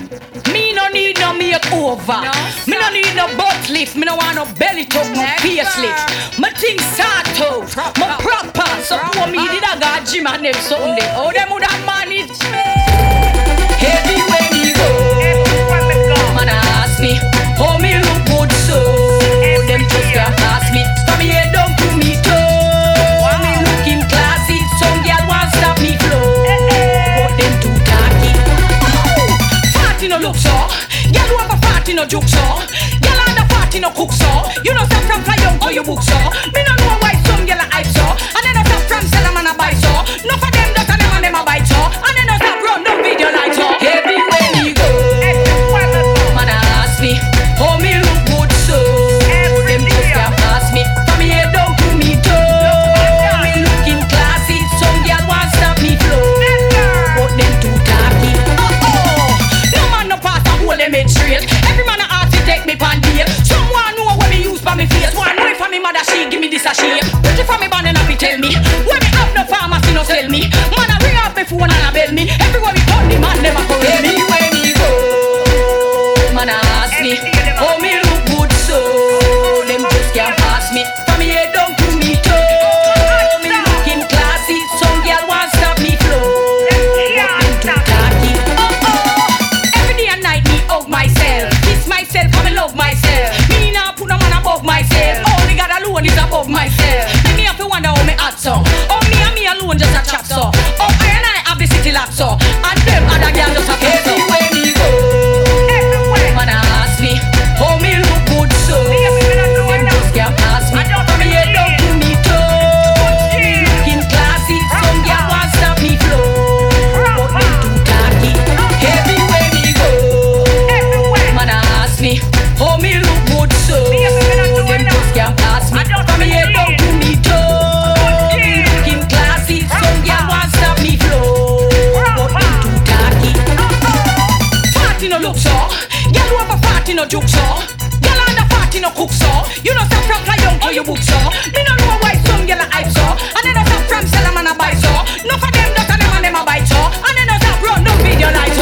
Me no need no makeover. No, Me no need no butt lift. Me no want no belly tuck, no facelift. My things start out, my proper. So poor me did I got gym and them something there. Oh, them would have managed me. Everywhere me go, man ask me, how me look good so. Them just can't pass me. From here down to me toe. Me looking classy. Some girl want stop me flow. But them too cocky. Party no look so. Girl who have a party no joke so. Girl on the party no cook so. You know stop from fly young to your book so. Me no know why some girl a hype so. And then no stop from sell a man a buy so. No for them just a them and them a buy so. And then no stop run no video like so. Everywhere me go, man ask me, how me look good so. Them just can't pass me. From here down to me toe. Me looking classy. Some girl want stop me flow. But them too cocky. No man no pass a hole them head straight. Every man a ask to take me pan deal. Someone know what me use for me face. One way for me mother she give me this a shape. Pretty for me band and happy tell me. When me have no pharmacy no sell me. Man a ring up me phone and a bell me. Everywhere we turn the man never correct me. Everywhere me go, man a ask me, how me look good so. Them just can't pass me. From here down to me toe. Me looking classy. Some girl want stop me flow. But them too cocky. Every day and night me hug myself. Kiss myself and me love myself. Me nah put no man above myself. Only God alone is above myself. Make me have to wonder how me act so. Oh me and me alone just a chat so. Oh I have the city locked so. And them other girls just a talk so. Everywhere me go, man ask me, how me look good so. Them just can't pass me. From here down to me toe. Me looking classy. Some girl want stop me flow. But them too cocky. Everywhere me go, man ask me, how me look good so. Them just can't pass me. From here down to me toe. Me looking classy. Some girl want stop me flow. But them too cocky. Party no look so. Girl who have a party no joke so. Girl on the party no cook so. You know stop from fly young to your book so. Me no know why some girl a hype so. And then no stop from sell a man a buy so. No for them just a them and them a buy so. And then no stop run no video like so.